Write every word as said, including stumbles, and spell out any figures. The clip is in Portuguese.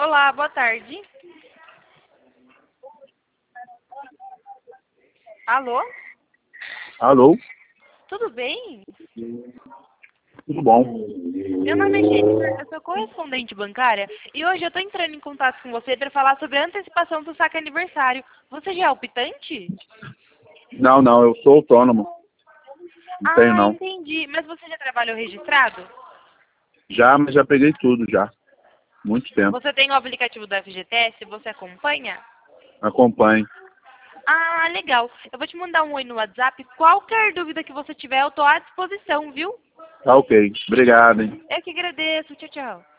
Olá, boa tarde. Alô? Alô? Tudo bem? Tudo bom? Meu nome é Jennifer, eu sou correspondente bancária e hoje eu estou entrando em contato com você para falar sobre a antecipação do saque aniversário. Você já é optante? Não, não, eu sou autônomo. Não tenho, Ah, não. entendi. Mas você já trabalhou registrado? Já, mas já peguei tudo, já. Muito tempo. Você tem o aplicativo do F G T S? Você acompanha? Acompanho. Ah, legal. Eu vou te mandar um oi no WhatsApp. Qualquer dúvida que você tiver, eu estou à disposição, viu? Tá ok. Obrigado, hein? Eu que agradeço. Tchau, tchau.